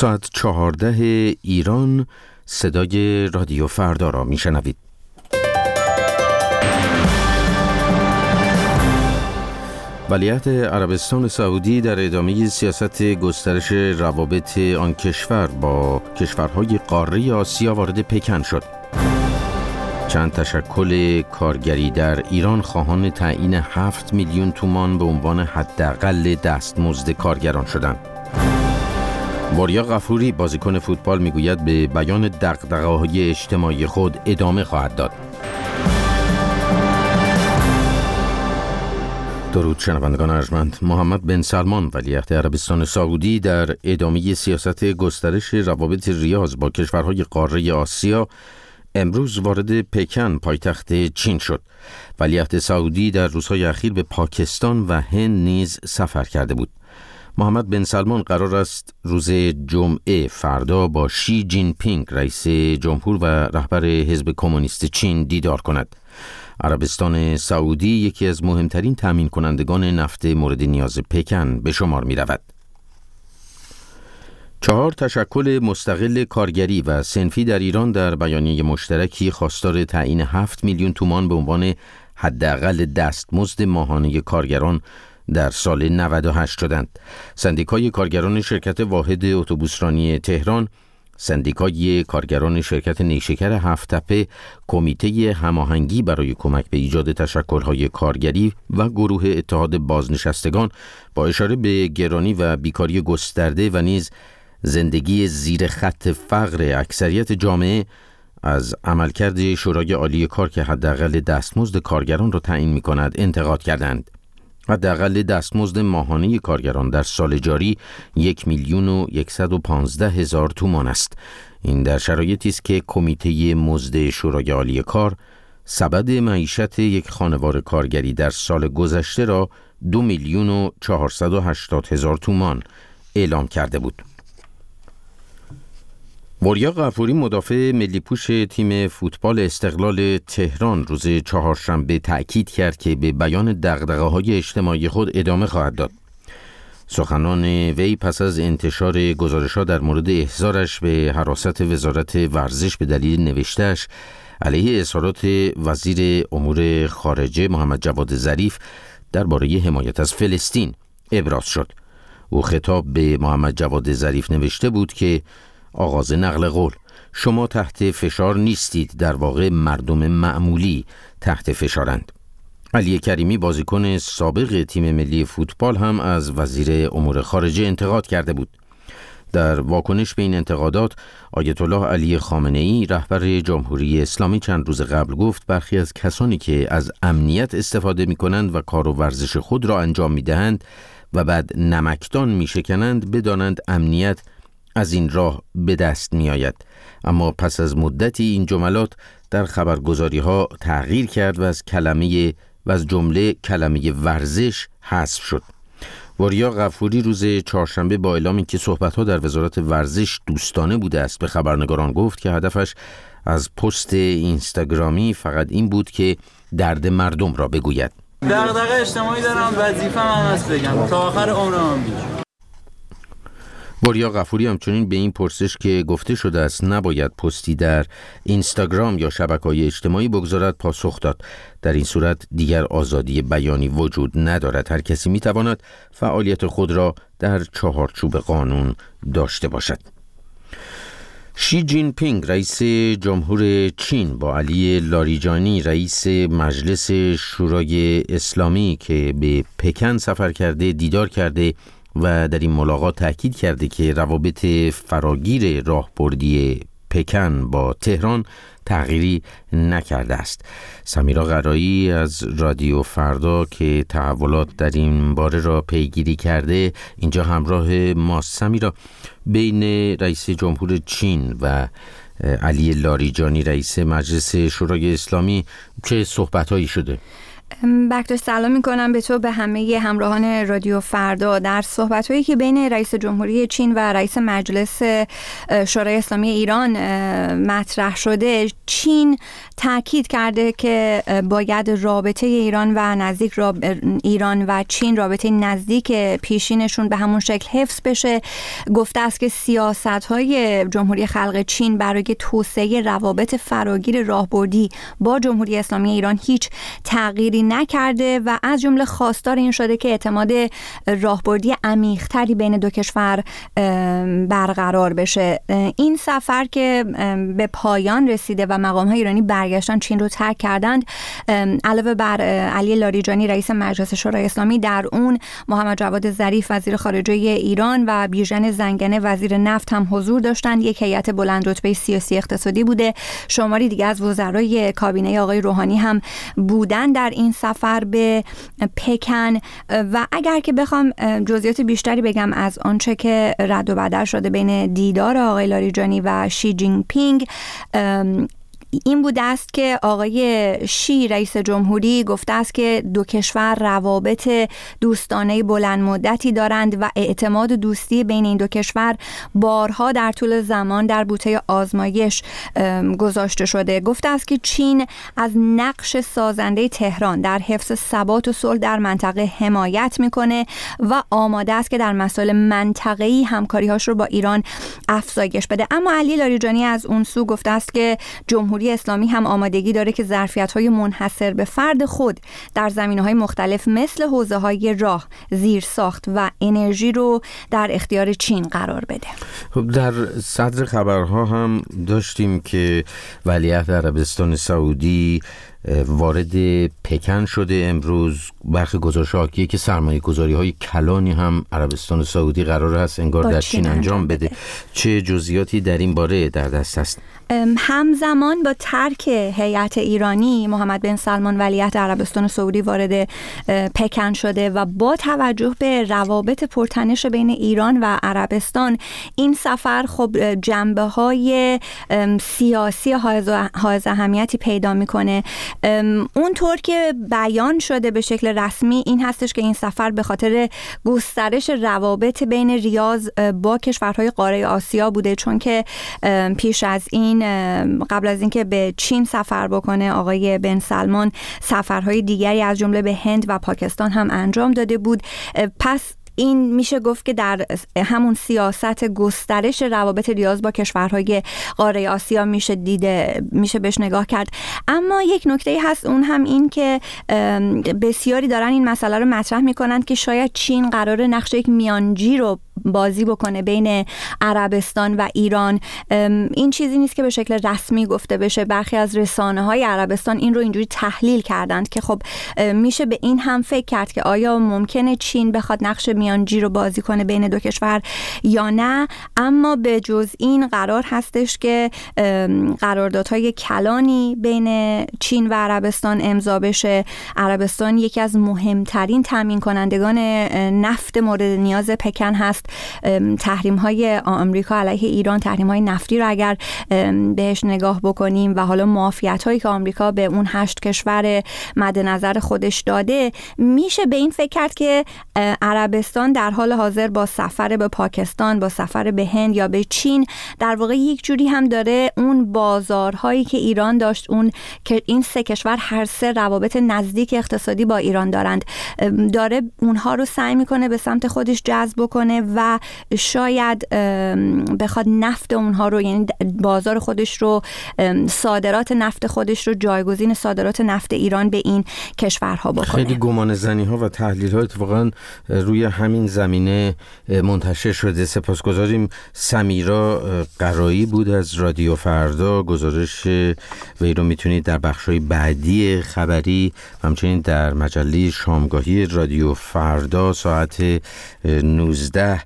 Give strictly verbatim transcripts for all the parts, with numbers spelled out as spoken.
ساعت چهارده ایران، صدای رادیو فردا را میشنوید. ولیعهد عربستان سعودی در ادامه سیاست گسترش روابط آن کشور با کشورهای قاره آسیا وارد پکن شد. چند تشکل کارگری در ایران خواهان تعیین هفت میلیون تومان به عنوان حداقل دستمزد کارگران شدند. وریا غفوری بازیکن فوتبال میگوید به بیان دغدغه‌های اجتماعی خود ادامه خواهد داد. درود شنوندگان ارجمند. محمد بن سلمان ولیعهد عربستان سعودی در ادامه سیاست گسترش روابط ریاض با کشورهای قاره آسیا امروز وارد پکن پایتخت چین شد. ولیعهد سعودی در روزهای اخیر به پاکستان و هند نیز سفر کرده بود. محمد بن سلمان قرار است روز جمعه فردا با شی جین پینگ رئیس جمهور و رهبر حزب کمونیست چین دیدار کند. عربستان سعودی یکی از مهمترین تامین کنندگان نفت مورد نیاز پکن به شمار می رود. چهار تشکل مستقل کارگری و صنفی در ایران در بیانیه مشترکی خواستار تعیین هفت میلیون تومان به عنوان حداقل دستمزد ماهانه کارگران در سال نود و هشت شدند. سندیکای کارگران شرکت واحد اتوبوسرانی تهران، سندیکای کارگران شرکت نیشکر هفت‌تپه، کمیته هماهنگی برای کمک به ایجاد تشکل‌های کارگری و گروه اتحاد بازنشستگان با اشاره به گرانی و بیکاری گسترده و نیز زندگی زیر خط فقر اکثریت جامعه از عملکرد شورای عالی کار که حداقل دستمزد کارگران را تعیین می‌کند انتقاد کردند. حداقل دستمزد ماهانه کارگران در سال جاری یک میلیون و یکصد و پانزده هزار تومان است. این در شرایطی است که کمیته مزد شورای عالی کار سبد معیشت یک خانوار کارگری در سال گذشته را دو میلیون و چهارصد و هشتاد هزار تومان اعلام کرده بود. وریا غفوری مدافع ملی پوش تیم فوتبال استقلال تهران روز چهارشنبه تأکید کرد که به بیان دغدغه‌های اجتماعی خود ادامه خواهد داد. سخنان وی پس از انتشار گزارش‌ها در مورد احضارش به حراست وزارت ورزش به دلیل نوشته‌اش علیه اظهارات وزیر امور خارجه محمد جواد ظریف درباره حمایت از فلسطین ابراز شد. او خطاب به محمد جواد ظریف نوشته بود که آغاز نقل قول: شما تحت فشار نیستید، در واقع مردم معمولی تحت فشارند. علی کریمی بازیکن سابق تیم ملی فوتبال هم از وزیر امور خارجه انتقاد کرده بود. در واکنش به این انتقادات آیت الله علی خامنه‌ای رهبر جمهوری اسلامی چند روز قبل گفت برخی از کسانی که از امنیت استفاده می‌کنند و کار و ورزش خود را انجام می‌دهند و بعد نمکدان می‌شکنند بدانند امنیت از این راه به دست می آید. اما پس از مدتی این جملات در خبرگزاری ها تغییر کرد و از کلمه و از جمله کلمه ورزش حذف شد. وریا غفوری روز چهارشنبه با اعلامی که صحبت ها در وزارت ورزش دوستانه بوده است به خبرنگاران گفت که هدفش از پست اینستاگرامی فقط این بود که درد مردم را بگوید. دغدغه اجتماعی دارم، وظیفه‌م هم هست بگم تا آخر عمرم بیام. وریا غفوری همچنین به این پرسش که گفته شده است نباید پستی در اینستاگرام یا شبکه‌های اجتماعی بگذارد پاسخ داد. در این صورت دیگر آزادی بیانی وجود ندارد. هر کسی میتواند فعالیت خود را در چهارچوب قانون داشته باشد. شی جین پینگ رئیس جمهور چین با علی لاریجانی رئیس مجلس شورای اسلامی که به پکن سفر کرده دیدار کرده و در این ملاقات تأکید کرده که روابط فراگیر راهبردی پکن با تهران تغییری نکرده است. سمیرا قرایی از رادیو فردا که تحولات در این باره را پیگیری کرده اینجا همراه ماست. سمیرا، بین رئیس جمهور چین و علی لاریجانی رئیس مجلس شورای اسلامی چه صحبت‌هایی شده؟ بکتاش سلام میکنم به تو، به همه همراهان رادیو فردا. در صحبت‌هایی که بین رئیس جمهوری چین و رئیس مجلس شورای اسلامی ایران مطرح شده، چین تاکید کرده که باید رابطه ایران و نزدیک راب... ایران و چین رابطه نزدیک پیشینشون به همون شکل حفظ بشه. گفته است که سیاست‌های جمهوری خلق چین برای توسعه روابط فراگیر راهبردی با جمهوری اسلامی ایران هیچ تغییری نکرده و از جمله خواستار این شده که اعتماد راهبردی عمیق‌تری بین دو کشور برقرار بشه. این سفر که به پایان رسیده و مقام‌های ایرانی برگشتن چین رو ترک کردند، علاوه بر علی لاریجانی رئیس مجلس شورای اسلامی، در اون محمد جواد ظریف وزیر خارجه ایران و بیژن زنگنه وزیر نفت هم حضور داشتند. یک هیئت بلند رتبه سیاسی اقتصادی بوده. شماری دیگه از وزرای کابینه آقای روحانی هم بودن در این سفر به پکن. و اگر که بخوام جزئیات بیشتری بگم از آنچه که رد و بدل شده بین دیدار آقای لاریجانی و شی جین پینگ، این بوده است که آقای شی رئیس جمهوری گفته است که دو کشور روابط دوستانه بلند مدتی دارند و اعتماد دوستی بین این دو کشور بارها در طول زمان در بوته آزمایش گذاشته شده. گفته است که چین از نقش سازنده تهران در حفظ ثبات و صلح در منطقه حمایت میکنه و آماده است که در مسائل منطقه‌ای همکاری‌هاش رو با ایران افزایش بده. اما علی لاریجانی از اون سو گفته است که جمهوری اسلامی هم آمادگی داره که ظرفیت‌های منحصر به فرد خود در زمینه‌های مختلف مثل حوزه‌های راه، زیرساخت و انرژی رو در اختیار چین قرار بده. خب در صدر خبرها هم داشتیم که ولیعهد عربستان سعودی وارد پکن شده. امروز برخی گزارش‌ها حاکیه که سرمایه گذاری های کلانی هم عربستان سعودی قرار هست انگار در چین, چین انجام بده. بده چه جزئیاتی در این باره در دست هست؟ همزمان با ترک هیئت ایرانی، محمد بن سلمان ولیعهد عربستان سعودی وارد پکن شده و با توجه به روابط پرتنش بین ایران و عربستان، این سفر خب جنبه‌های سیاسی حائز اهمیتی پیدا میکنه. اونطور که بیان شده به شکل رسمی این هستش که این سفر به خاطر گسترش روابط بین ریاض با کشورهای قاره آسیا بوده، چون که پیش از این قبل از اینکه به چین سفر بکنه آقای بن سلمان سفرهای دیگری از جمله به هند و پاکستان هم انجام داده بود. پس این میشه گفت که در همون سیاست گسترش روابط ریاض با کشورهای قاره آسیا میشه دیده، میشه بهش نگاه کرد. اما یک نکته هست، اون هم این که بسیاری دارن این مسئله رو مطرح میکنن که شاید چین قرار نقش یک میانجی رو بازی بکنه بین عربستان و ایران. این چیزی نیست که به شکل رسمی گفته بشه. برخی از رسانه‌های عربستان این رو اینجوری تحلیل کردند که خب میشه به این هم فکر کرد که آیا ممکنه چین بخواد نقش میانجی رو بازی کنه بین دو کشور یا نه. اما به جز این قرار هستش که قراردادهای کلانی بین چین و عربستان امضا بشه. عربستان یکی از مهمترین تامین کنندگان نفت مورد نیاز پکن هست. تحریم های آمریکا علیه ایران، تحریم های نفتی رو اگر بهش نگاه بکنیم و حالا معافیت هایی که آمریکا به اون هشت کشور مد نظر خودش داده، میشه به این فکر کرد که عربستان در حال حاضر با سفر به پاکستان، با سفر به هند یا به چین، در واقع یک جوری هم داره اون بازارهایی که ایران داشت، اون که این سه کشور هر سه روابط نزدیک اقتصادی با ایران دارند، داره اونها رو سعی میکنه به سمت خودش جذب کنه و شاید بخواد نفت اونها رو، یعنی بازار خودش رو، صادرات نفت خودش رو جایگزین صادرات نفت ایران به این کشورها بکنه. خیلی گمان زنی ها و تحلیل ها اتفاقا روی همین زمینه منتشر شده. سپاسگزاریم. سمیرا قرایی بود از رادیو فردا. گزارش وی رو میتونید در بخش‌های بعدی خبری همچنین در مجله شامگاهی رادیو فردا ساعت نوزده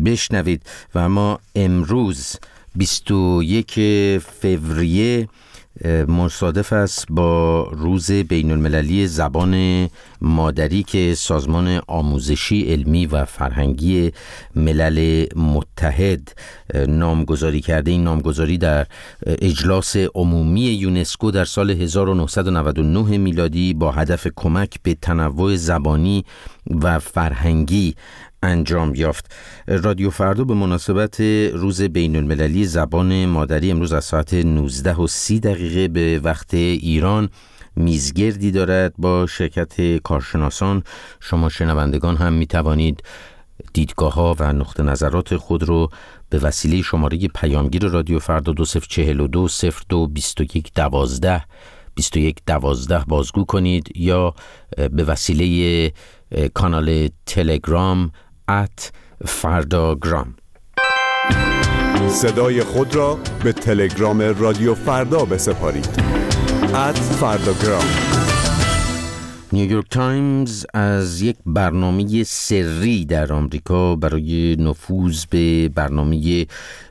بشنوید. و ما امروز بیست و یکم فوریه مصادف است با روز بین المللی زبان مادری که سازمان آموزشی علمی و فرهنگی ملل متحد نامگذاری کرده. این نامگذاری در اجلاس عمومی یونسکو در سال هزار و نهصد و نود و نه میلادی با هدف کمک به تنوع زبانی و فرهنگی انجام یافت. رادیو فردا به مناسبت روز بین المللی زبان مادری امروز از ساعت نوزده و سی دقیقه به وقت ایران میزگردی دارد با شرکت کارشناسان. شما شنوندگان هم می توانید دیدگاه ها و نقطه نظرات خود رو به وسیله شماره پیامگیر رادیو فردا دو صفر چهل و دو صفر دو بیست و یک دوازده بیست و یک دوازده بازگو کنید یا به وسیله کانال تلگرام ات فرداگرام. صدای خود را به تلگرام رادیو فردا بسپارید. ات فرداگرام. نیویورک تایمز از یک برنامه سری در آمریکا برای نفوذ به برنامه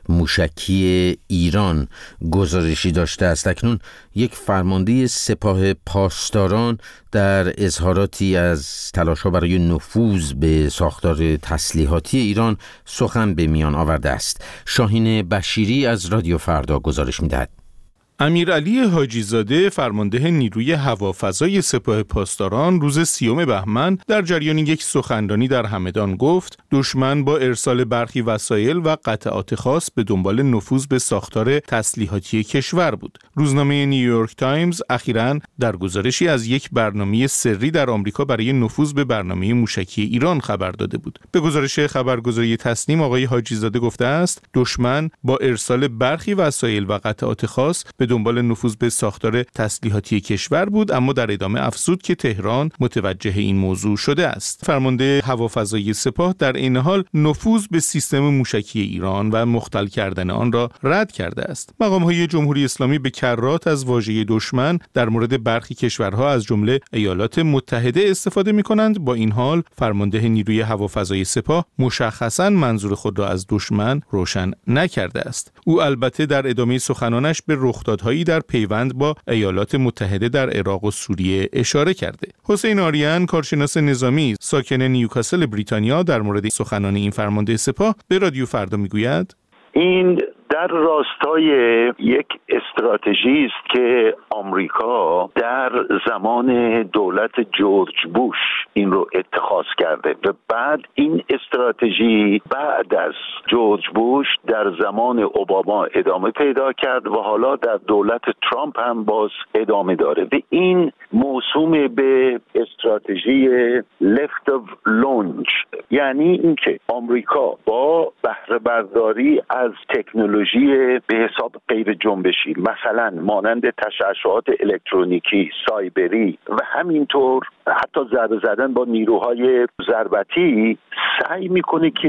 موشکی ایران گزارشی داشته است. اکنون یک فرمانده سپاه پاسداران در اظهاراتی از تلاش‌ها برای نفوذ به ساختار تسلیحاتی ایران سخن به میان آورده است. شاهین بشیری از رادیو فردا گزارش می‌دهد. امیرعلی حاجی‌زاده فرمانده نیروی هوافضای سپاه پاسداران روز سیوم بهمن در جریان یک سخنرانی در همدان گفت دشمن با ارسال برخی وسایل و قطعات خاص به دنبال نفوذ به ساختار تسلیحاتی کشور بود. روزنامه نیویورک تایمز اخیراً در گزارشی از یک برنامه سری در آمریکا برای نفوذ به برنامه موشکی ایران خبر داده بود. به گزارش خبرگزاری تسنیم آقای حاجی‌زاده گفته است دشمن با ارسال برخی وسایل و قطعات خاص به دنبال نفوذ به ساختار تسلیحاتی کشور بود، اما در ادامه افزود که تهران متوجه این موضوع شده است. فرمانده هوافضای سپاه در این حال نفوذ به سیستم موشکی ایران و مختل کردن آن را رد کرده است. مقام‌های جمهوری اسلامی به کرات از واژه دشمن در مورد برخی کشورها از جمله ایالات متحده استفاده می‌کنند. با این حال فرمانده نیروی هوافضای سپاه مشخصاً منظور خود را از دشمن روشن نکرده است. او البته در ادامه سخنانش به رخدادهایی در پیوند با ایالات متحده در عراق و سوریه اشاره کرده. حسین آریان کارشناس نظامی ساکن نیوکاسل بریتانیا در مورد سخنان این فرمانده سپاه به رادیو فردا میگوید این در راستای یک استراتژی است که آمریکا در زمان دولت جورج بوش این رو اتخاذ کرده و بعد این استراتژی بعد از جورج بوش در زمان اوباما ادامه پیدا کرد و حالا در دولت ترامپ هم باز ادامه داره و این موسوم به استراتژی left of launch، یعنی اینکه آمریکا با بهره برداری از تکنولوژی به حساب غیر جنبشی مثلا مانند تشعشعات الکترونیکی، سایبری و همینطور حتی ضربه زدن با نیروهای ضربتی سعی میکنه که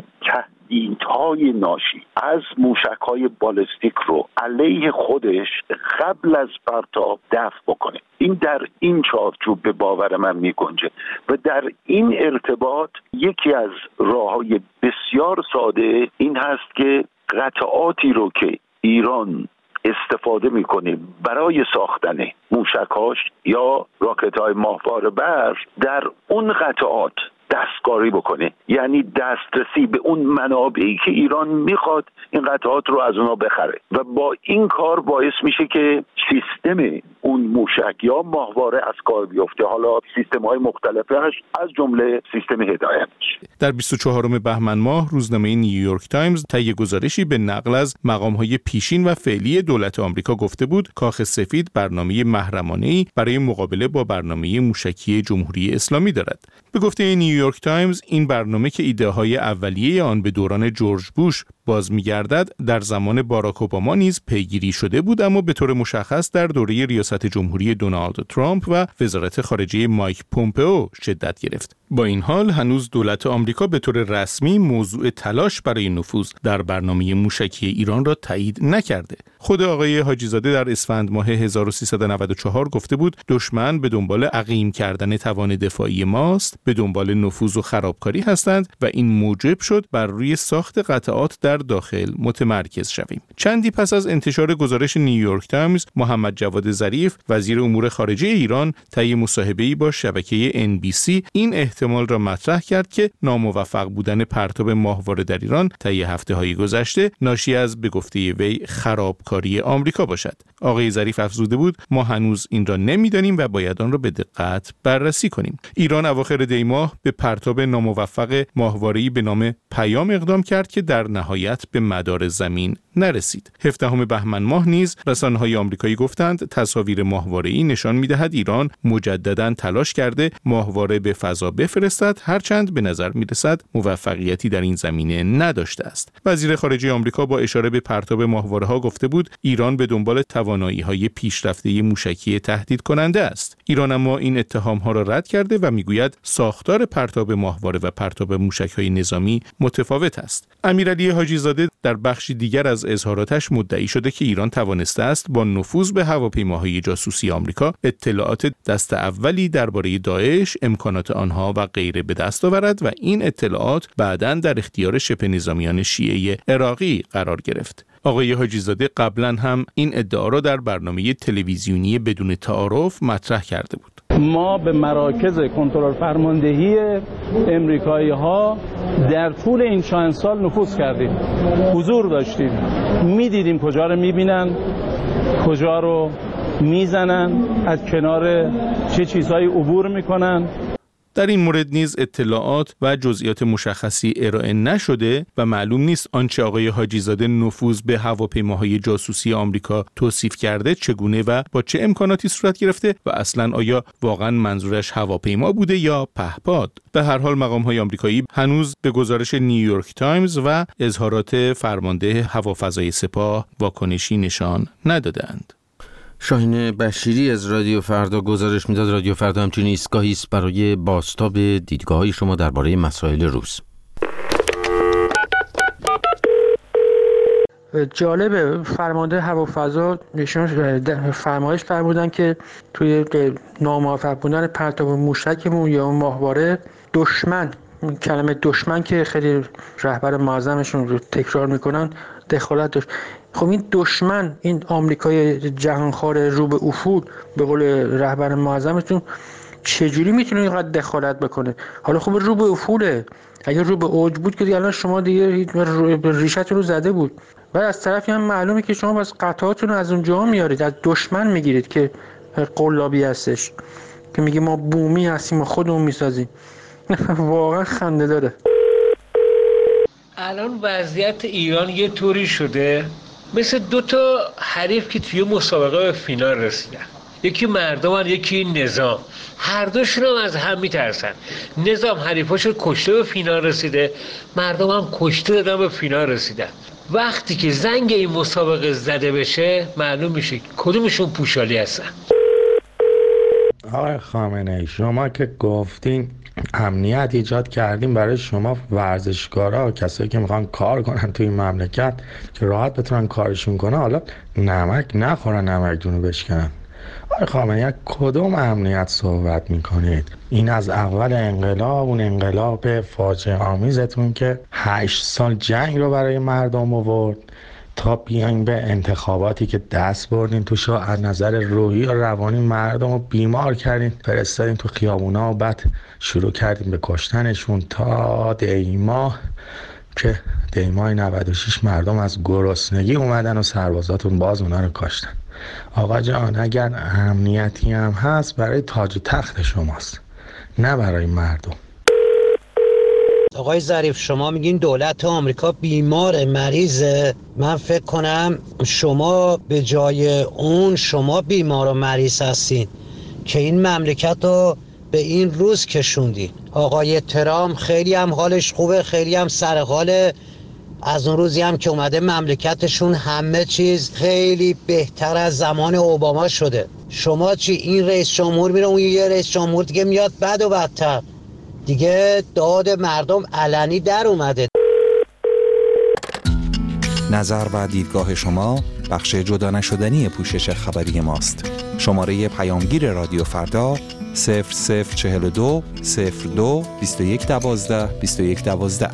تهدیدهای ناشی از موشک‌های بالستیک رو علیه خودش قبل از پرتاب دفع بکنه. این در این چارچوب به باور من میگنجه و در این ارتباط یکی از راه‌های بسیار ساده این هست که قطعاتی رو که ایران استفاده میکنه برای ساختن موشک‌هاش یا راکت‌های ماهواره بر در اون قطعات دستکاری بکنه، یعنی دسترسی به اون منابعی که ایران میخواد این قطعات رو از اونا بخره و با این کار باعث میشه که سیستم اون موشک یا ماهواره از کار بیفته، حالا سیستم‌های مختلفش از جمله سیستم هدایتش. در بیست و چهارم بهمن ماه روزنامه نیویورک تایمز طی گزارشی به نقل از مقام‌های پیشین و فعلی دولت آمریکا گفته بود کاخ سفید برنامه محرمانه‌ای برای مقابله با برنامه موشکی جمهوری اسلامی دارد. به گفته نیویورک تایمز این برنامه که ایده‌های اولیه آن به دوران جورج بوش باز می‌گردد در زمان باراک اوباما نیز پیگیری شده بود، اما به طور مشخص در دوره ریاست جمهوری دونالد ترامپ و وزارت خارجه مایک پومپئو شدت گرفت. با این حال هنوز دولت آمریکا به طور رسمی موضوع تلاش برای نفوذ در برنامه موشکی ایران را تایید نکرده. خود آقای حاجی زاده در اسفند ماه هزار و سیصد و نود و چهار گفته بود دشمن به دنبال عقیم کردن توان دفاعی ماست، به دنبال نفوذ و خرابکاری هستند و این موجب شد بر روی ساخت قطعات در داخل متمرکز شویم. چندی پس از انتشار گزارش نیویورک تایمز، محمد جواد ظریف وزیر امور خارجه ایران طی مصاحبه‌ای با شبکه ان بی سی این احتمال را مطرح کرد که ناموفق بودن پرتاب ماهواره در ایران طی هفته‌های گذشته ناشی از به گفته وی خرابکاری آمریکا باشد. آقای ظریف افزوده بود ما هنوز این را نمی‌دانیم و باید آن را به دقت بررسی کنیم. ایران اواخر دی ماه به پرتاب ناموفق ماهواره‌ای به نام پیام اقدام کرد که در نهایت به مدار زمین نرسید. هفدهم بهمن ماه نیز رسانه‌های آمریکایی گفتند تصاویر ماهواره‌ای نشان می‌دهد ایران مجدداً تلاش کرده ماهواره به فضا بفرستد، هرچند به نظر می‌رسد موفقیتی در این زمینه نداشته است. وزیر خارجه آمریکا با اشاره به پرتاب ماهواره‌ها گفته بود ایران به دنبال توانایی‌های پیشرفته موشکی تهدید کننده است. ایران اما این اتهام‌ها را رد کرده و می‌گوید ساختار پرتاب ماهواره و پرتاب موشک‌های نظامی متفاوت است. امیرعلی حاجی زاده در بخشی دیگر از اظهاراتش مدعی شده که ایران توانسته است با نفوذ به هواپیماهای جاسوسی آمریکا اطلاعات دست اولی درباره داعش، امکانات آنها و غیره به دست آورد و این اطلاعات بعداً در اختیار شبه نظامیان شیعه عراقی قرار گرفت. آقای حاجی زاده قبلا هم این ادعا را در برنامه تلویزیونی بدون تعارف مطرح کرده بود. ما به مراکز کنترل فرماندهی امریکایی ها در طول این چند سال نفوذ کردیم، حضور داشتیم، میدیدیم کجا رو میبینن، کجا رو میزنن، از کنار چه چیزهایی عبور میکنن. در این مورد نیز اطلاعات و جزئیات مشخصی ارائه نشده و معلوم نیست آنچه آقای حاجی زاده نفوذ به هواپیماهای جاسوسی آمریکا توصیف کرده چگونه و با چه امکاناتی صورت گرفته و اصلاً آیا واقعاً منظورش هواپیما بوده یا پهپاد. به هر حال مقام‌های آمریکایی هنوز به گزارش نیویورک تایمز و اظهارات فرمانده هوافضای سپاه واکنشی نشان ندادند. شاهین بشیری از رادیو فردا گزارش میداد. رادیو فردا همچنین ایستگاهی است برای بازتاب دیدگاه‌های شما درباره مسائل روز. جالبه فرمانده هوافضا نشون فرمایش فرمودن که توی ناموفق بودن پرتاب موشکمون یا ماهواره دشمن، کلمه دشمن که خیلی رهبر معظمشون رو تکرار میکنن، دخالت داشت. خب این دشمن، این آمریکای جهانخوار رو به افول به قول رهبر معظمتون چجوری میتونه اینقدر دخالت بکنه؟ حالا خب رو به افوله، اگر رو به اوج بود که الان شما دیگه ریشتون رو زده بود. و از طرفی هم معلومه که شما بس قطعاتون رو از اونجا میارید، از دشمن میگیرید که قلابی هستش که میگه ما بومی هستیم و خودمون میسازیم. واقعا خنده داره. الان وضعیت ایران یه طوری شده مثل دو تا حریف که توی مسابقه به فینال رسیدن، یکی مردم یکی نظام، هر دوشون هم از هم میترسن. نظام حریفاشو کشته به فینال رسیده، مردم هم کشته دادن به فینال رسیدن. وقتی که زنگ این مسابقه زده بشه معلوم میشه کدومشون پوشالی هستن. آقای خامنه‌ای شما که گفتین امنیت ایجاد کردیم برای شما ورزشکارا، کسایی که میخوان کار کنن توی این مملکت که راحت بتونن کارشون کنن، حالا نمک نخورن نمکتون رو بشکنن. آقای خامنه‌ای کدوم امنیت صحبت میکنید؟ این از اول انقلاب، اون انقلاب فاجعه آمیزتون که هشت سال جنگ رو برای مردم آورد تا بیاین به انتخاباتی که دست بردین توش از نظر روحی و روانی مردم رو بیمار کردین، فرستادین تو خیابونا و بعد شروع کردین به کشتنشون تا دیما که دیمای نود و شش مردم از گرسنگی اومدن و سربازاتون باز اونا رو کشتن. آقا جان اگر امنیتی هم هست برای تاج و تخت شماست، نه برای مردم. آقای ظریف شما میگین دولت آمریکا بیمار مریضه، من فکر کنم شما به جای اون شما بیمار و مریض هستین که این مملکت رو به این روز کشوندین. آقای ترامپ خیلی هم حالش خوبه، خیلی هم سر حاله، از اون روزی هم که اومده مملکتشون همه چیز خیلی بهتر از زمان اوباما شده. شما چی؟ این رئیس جمهور میره اون یه رئیس جمهور دیگه میاد بد و بدتر، دیگه داد مردم علنی در اومده. نظر و دیدگاه شما بخش جدا نشدنی پوشش خبری ماست. شماره پیامگیر رادیو فردا صفر صفر چهل و دو صفر دو بیست و یک دوازده بیست و یک دوازده.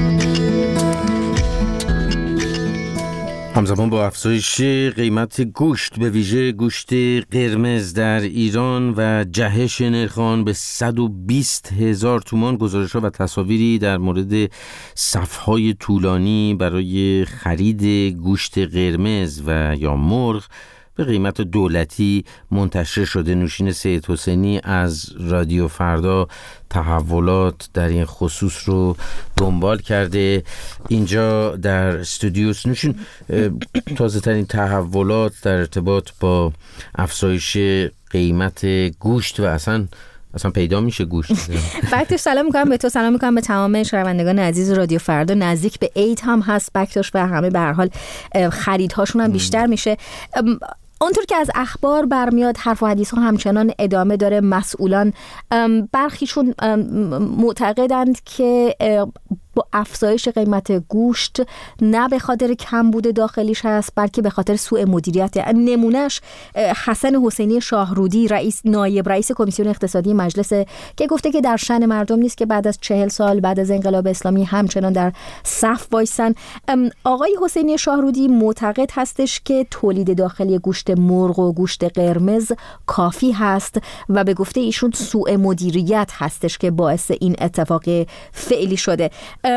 همزمان با افزایش قیمت گوشت به ویژه گوشت قرمز در ایران و جهش نرخ آن به صد و بیست هزار تومان، گزارش‌ها و تصاویری در مورد صف‌های طولانی برای خرید گوشت قرمز و یا مرغ به قیمت دولتی منتشر شده. نوشین سید حسینی از رادیو فردا تحولات در این خصوص رو دنبال کرده. اینجا در استودیو نوشین، تازه ترین تحولات در ارتباط با افزایش قیمت گوشت و اصلا اصلا پیدا میشه گوشت. بکتوش سلام میکنم به تو، سلام میکنم به تمام شنوندگان عزیز رادیو فردا. نزدیک به عید هم هست بکتوش و همه به هر حال خریدهاشون هم بیشتر میشه. اونطور که از اخبار برمیاد حرف و حدیث ها همچنان ادامه داره. مسئولان برخیشون معتقدند که با افزایش قیمت گوشت نه به خاطر کمبود داخلیش هست بلکه به خاطر سوء مدیریت. نمونهش حسن حسینی شاهرودی، رئیس نایب رئیس کمیسیون اقتصادی مجلس، که گفته که در شأن مردم نیست که بعد از چهل سال بعد از انقلاب اسلامی همچنان در صف وایسن. آقای حسینی شاهرودی معتقد هستش که تولید داخلی گوشت مرغ و گوشت قرمز کافی هست و به گفته ایشون سوء مدیریت هستش که باعث این اتفاق فعلی شده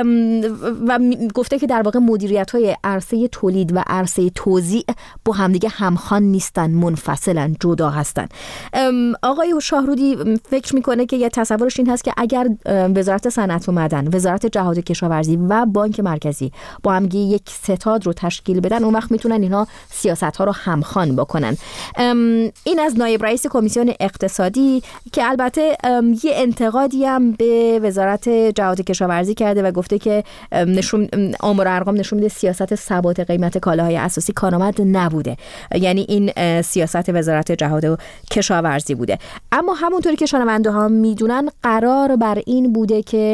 و گفته که در واقع مدیریت‌های عرصه تولید و عرصه توزیع با همدیگه همخوان نیستن، منفصلن، جدا هستن. آقای شاهرودی فکر میکنه که یه تصورش این هست که اگر وزارت صنعت و معدن، وزارت جهاد و کشاورزی و بانک مرکزی با همدیگه یک ستاد رو تشکیل بدن، اون وقت میتونن اینها سیاست‌ها رو همخوان بکنن. این از نایب رئیس کمیسیون اقتصادی که البته یه انتقادی هم به وزارت جهاد و کشاورزی کرده و گفته که نشون آمار و ارقام نشون میده سیاست ثبات قیمت کالاهای اساسی کارآمد نبوده، یعنی این سیاست وزارت جهاد و کشاورزی بوده. اما همونطوری که شنونده ها میدونن قرار بر این بوده که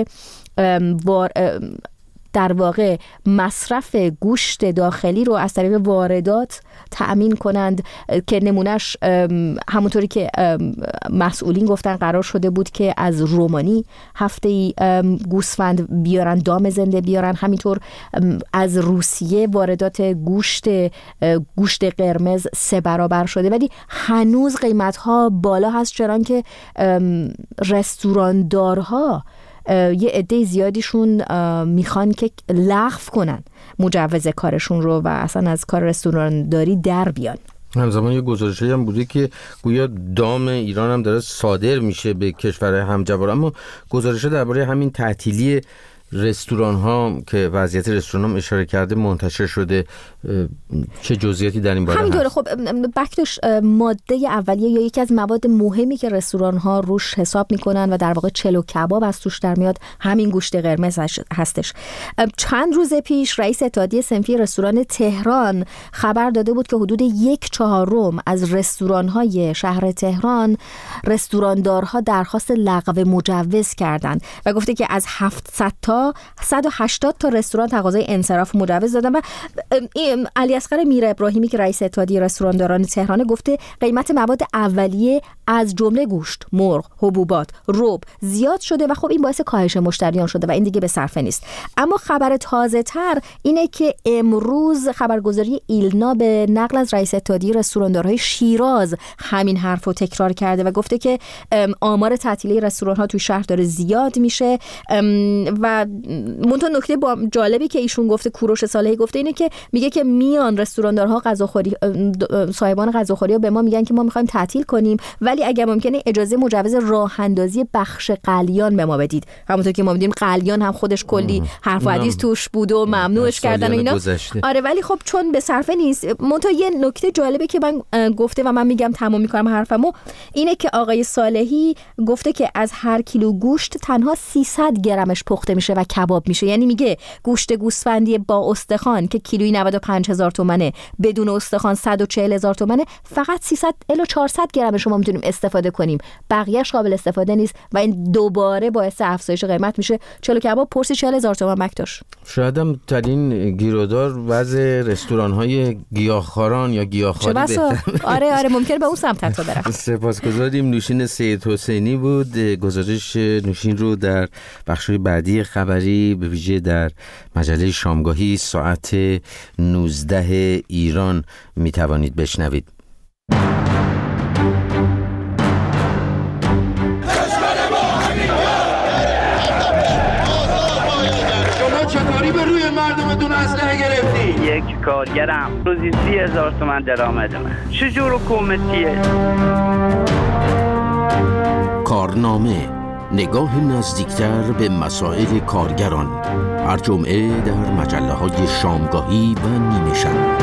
در واقع مصرف گوشت داخلی رو از طریق واردات تأمین کنند که نمونهش همونطوری که مسئولین گفتن قرار شده بود که از رومانی هفته‌ای گوسفند بیارن، دام زنده بیارن. همینطور از روسیه واردات گوشت گوشت قرمز سه برابر شده، ولی هنوز قیمت‌ها بالا هست، چرا که رستوراندارها یه عده زیادیشون میخوان که لغو کنن مجوز کارشون رو و اصلا از کار رستورانداری در بیان. همزمان یه گزارشی هم بوده که گویا دام ایران هم داره صادر میشه به کشور همجوار، اما گزارش درباره همین تعطیلی رستوران ها که وضعیت رستوران هم اشاره کرده منتشر شده. چه جزئیاتی در این باره هست؟ همینطوره. خب بکتوش ماده اولیه یا یکی از مواد مهمی که رستوران ها روش حساب میکنن و در واقع چلو کباب از توش در میاد همین گوشت قرمز هستش. چند روز پیش رئیس اتحادیه صنفی رستوران تهران خبر داده بود که حدود یک چهارم از رستوران های شهر تهران رستوراندارها درخواست لغو مجوز کردند و گفته که از هفتصد تا صد و هشتاد تا رستوران تقاضای انصراف مجوز دادن. و علی اصغر میر ابراهیمی که رئیس اتحادیه رستورانداران تهران گفته قیمت مواد اولیه از جمله گوشت، مرغ، حبوبات، رب زیاد شده و خب این باعث کاهش مشتریان شده و این دیگه به صرفه نیست. اما خبر تازه تر اینه که امروز خبرگزاری ایلنا به نقل از رئیس اتحادیه رستوراندارهای شیراز همین حرفو تکرار کرده و گفته که آمار تعطیلی رستوران‌ها توی شهر داره زیاد میشه. و منتها نکته با جالبی که ایشون گفته، کوروش صالحی گفته، اینه که میگه که میان رستوراندارها غذاخوری صاحبان غذاخوری‌ها به ما میگن که ما میخوایم تعطیل کنیم ولی اگر ممکنه اجازه مجوز راه اندازی بخش قلیان به ما بدید. همونطور که ما میدونیم قلیان هم خودش کلی حرف و حدیث توش بود و ممنوعش کردن و اینا گذشته. آره ولی خب چون به صرفه نیست. منتها یه نکته جالبه که من گفته و من میگم تمام میکنم حرفمو، اینه که آقای صالحی گفته که از هر کیلو گوشت تنها سیصد گرمش پخته میشه و کباب میشه. یعنی میگه گوشت گوسفندی با استخوان که کیلویی نود و پنج هزار تومنه، بدون استخوان صد و چهل هزار تومنه، فقط سیصد الی چهارصد گرم شما میتونیم استفاده کنیم، بقیه‌اش قابل استفاده نیست و این دوباره باعث افزایش قیمت میشه. چلو کباب پرسی چهل هزار تومان بکتاش. شاید هم ترین گیرودار وضع رستوران‌های گیاهخواران یا گیاهخواری بهتر. آره آره ممکنه به اون سمت حتی برم. سپاسگزاریم. نوشین سید حسینی بود. گزارش نوشین رو در بخش‌های بعدی خبری به ویژه در مجله شامگاهی ساعت نوزده ایران می توانید بشنوید. شما چطوری به روی مردمتون اسلحه گرفتی؟ یک کارگرم روزی سی هزار تومن درآمد من. چجور حکومتیه؟ کارنامه، نگاه نزدیکتر به مسائل کارگران، هر جمعه در مجله های شامگاهی و نیمه شب.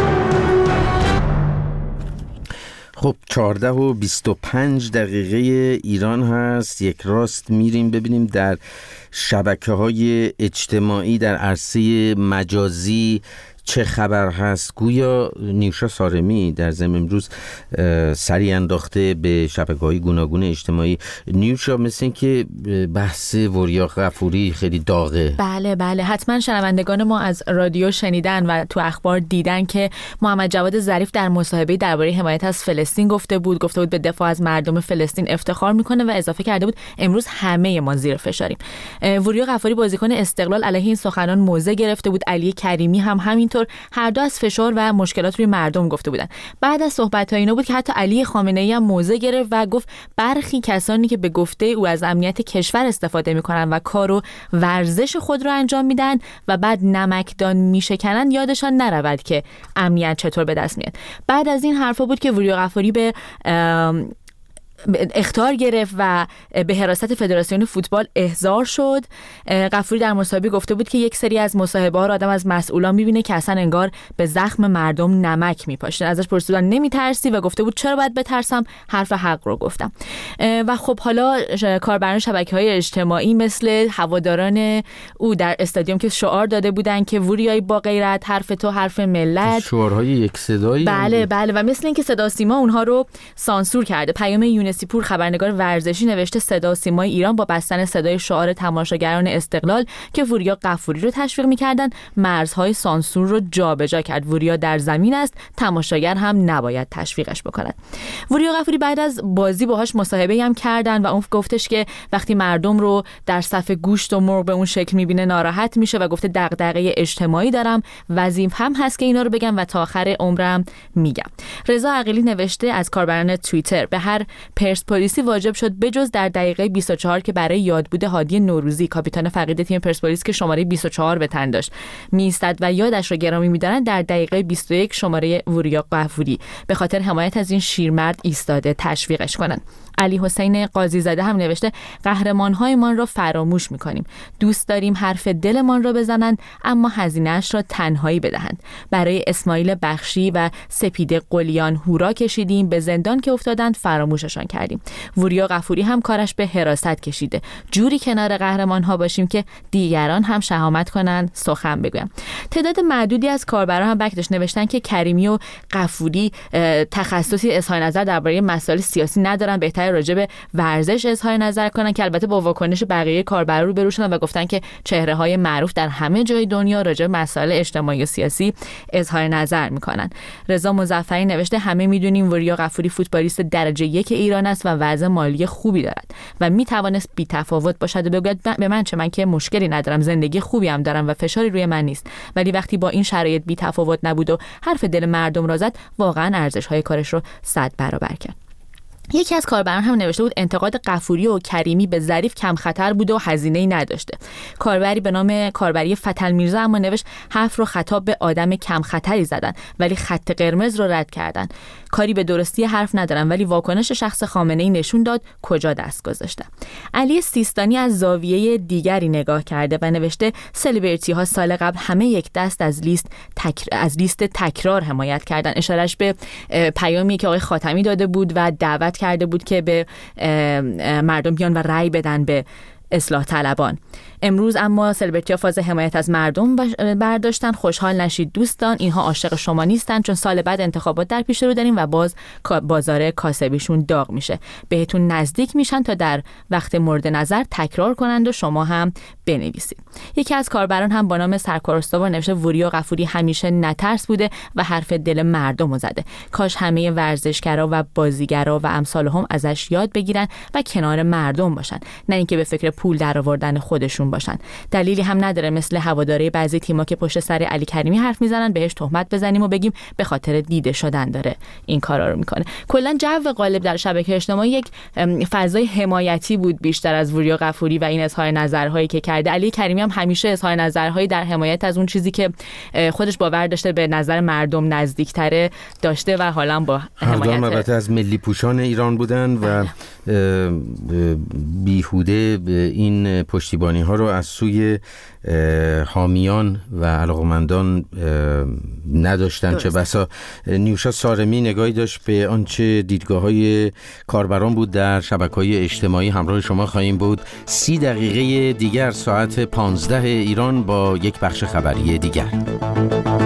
خب چهارده و بیست و پنج دقیقه ایران هست. یک راست میریم ببینیم در شبکه های اجتماعی در عرصه مجازی چه خبر هست. گویا نیوشا سارمی در ضمن امروز سری انداخته به شبکه‌های گوناگون اجتماعی. نیوشا مثل این که بحث وریا غفوری خیلی داغه. بله بله حتما شنوندگان ما از رادیو شنیدن و تو اخبار دیدن که محمد جواد ظریف در مصاحبه درباره حمایت از فلسطین گفته بود گفته بود به دفاع از مردم فلسطین افتخار میکنه و اضافه کرده بود امروز همه ما زیر فشاریم. وریا غفوری بازیکن استقلال علیه این سخنان موضع گرفته بود. علی کریمی هم همین طور، هر دو از فشار و مشکلات روی مردم گفته بودن. بعد از صحبت‌های اینا بود که حتی علی خامنه‌ای هم موضع گرفت و گفت برخی کسانی که به گفته او از امنیت کشور استفاده می‌کنن و کارو ورزش خود رو انجام میدن و بعد نمکدان میشکنن یادشان نرود که امنیت چطور به دست میاد. بعد از این حرفا بود که وریا غفوری به اخطار گرفت و به حراست فدراسیون فوتبال احضار شد. غفوری در مصاحبه گفته بود که یک سری از مصاحبه ها رو آدم از مسئولان میبینه که اصلا انگار به زخم مردم نمک میپاشن. ازش پرسیدن نمیترسی و گفته بود چرا باید بترسم، حرف حق رو گفتم. و خب حالا کاربران شبکه‌های اجتماعی مثل هواداران او در استادیوم که شعار داده بودن که وریای با غیرت، حرف تو حرف ملت، شعارهای یک صدایی. بله بله و مثل اینکه صدا سیما اونها رو سانسور کرده. پیام یونسی پور خبرنگار ورزشی نوشته صدا سیمای ایران با بستن صدای شعار تماشاگران استقلال که وریا غفوری رو تشویق می‌کردن مرزهای سانسور رو جابجا کرد. وریا در زمین است، تماشاگر هم نباید تشویقش بکند. وریا غفوری بعد از بازی باهاش مصاحبه‌ای هم کردن و اون گفتش که وقتی مردم رو در صف گوشت و مرغ به اون شکل می‌بینه ناراحت میشه و گفته دغدغه اجتماعی دارم، وظیفه‌م هست که اینا رو بگم و تا آخر عمرم میگم. رضا عقیلی نوشته از کاربران توییتر به هر پرسپولیسی واجب شد بجز در دقیقه بیست و چهار که برای یادبود هادی نوروزی کاپیتان فقید تیم پرسپولیس که شماره بیست و چهار به تن داشت میایستد و یادش رو گرامی می‌دارن، در دقیقه بیست و یک شماره وریا غفوری به خاطر حمایت از این شیرمرد ایستاده تشویقش کنن. علی حسین قاضی زاده هم نوشته قهرمان‌هایمان را فراموش می‌کنیم. دوست داریم حرف دلمان را بزنند اما هزینه‌اش را تنهایی بدهند. برای اسماعیل بخشی و سپیده قلیان هورا کشیدیم، به زندان که افتادند فراموششان کردیم. وریا غفوری هم کارش به حراست کشیده. جوری کنار قهرمان‌ها باشیم که دیگران هم شهامت کنند سخن بگویم. تعداد معدودی از کاربران هم بکش نوشتن که کریمی و غفوری تخصصی اظهار نظر درباره مسائل سیاسی ندارن، بهتر راجع به ورزش اظهار نظر کنن که البته با واکنش بقیه کاربرا روبرو شدن و گفتن که چهره‌های معروف در همه جای دنیا راجع به مسائل اجتماعی و سیاسی اظهار نظر میکنن. رضا مظفری نوشته همه میدونیم وریا غفوری فوتبالیست درجه یک ایران است و وضع مالی خوبی دارد و میتوانست بی تفاوت باشد و بگوید به من چه، من که مشکلی ندارم، زندگی خوبی هم دارم و فشاری روی من نیست. ولی وقتی با این شرایط بی تفاوت نبود و حرف دل مردم را زد، واقعا ارزش‌های کارش رو صد برابر کرد. یکی از کاربران هم نوشته بود انتقاد غفوری و کریمی به ظریف کم خطر بوده و هزینه‌ای نداشته. کاربری به نام کاربری فتل میرزا اما نوشت حرف رو خطاب به آدم کم خطری زدن ولی خط قرمز رو رد کردن. کاری به درستی حرف ندارم ولی واکنش شخص خامنه‌ای نشون داد کجا دست گذاشته. علی سیستانی از زاویه دیگری نگاه کرده و نوشته سلبریتی ها سال قبل همه یک دست از لیست تکر... از لیست تکرار حمایت کردن. اشارهش به پیامی که آقای خاتمی داده بود و دعوت کرده بود که به مردم بیان و رأی بدن به اصلاح طلبان. امروز اما سلبریتی‌ها فاز حمایت از مردم برداشتن. خوشحال نشید دوستان، اینها عاشق شما نیستن، چون سال بعد انتخابات در پیش رو داریم و باز بازار کاسبیشون داغ میشه. بهتون نزدیک میشن تا در وقت مورد نظر تکرار کنند و شما هم بنویسید. یکی از کاربران هم با نام سرکار استوار نوشته وریا غفوری همیشه نترس بوده و حرف دل مردم رو زده. کاش همه ورزشگرا و بازیگرا و امثال هم ازش یاد بگیرن و کنار مردم باشن، نه اینکه به فکر پول درآوردن خودشون باشن. دلیلی هم نداره مثل هواداری بعضی تیم‌ها که پشت سر علی کریمی حرف میزنن بهش تهمت بزنیم و بگیم به خاطر دیده شدن داره این کارا رو میکنه. کلا جو غالب در شبکه اجتماعی یک فضای حمایتی بود بیشتر از وریا غفوری و این اظهار نظرهایی که کرده. علی کریمی هم همیشه اظهار نظرهایی در حمایت از اون چیزی که خودش باور داشته به نظر مردم نزدیکتره داشته و حالا با حمایت البته از ملی پوشان ایران بودن و بیهوده این پشتیبانی ها رو از سوی حامیان و علاقمندان نداشتن. چه بسا نیوشا سارمی نگاهی داشت به آنچه دیدگاه های کاربران بود در شبکه‌های اجتماعی. همراه شما خواهیم بود سی دقیقه دیگر ساعت پانزده ایران با یک بخش خبری دیگر.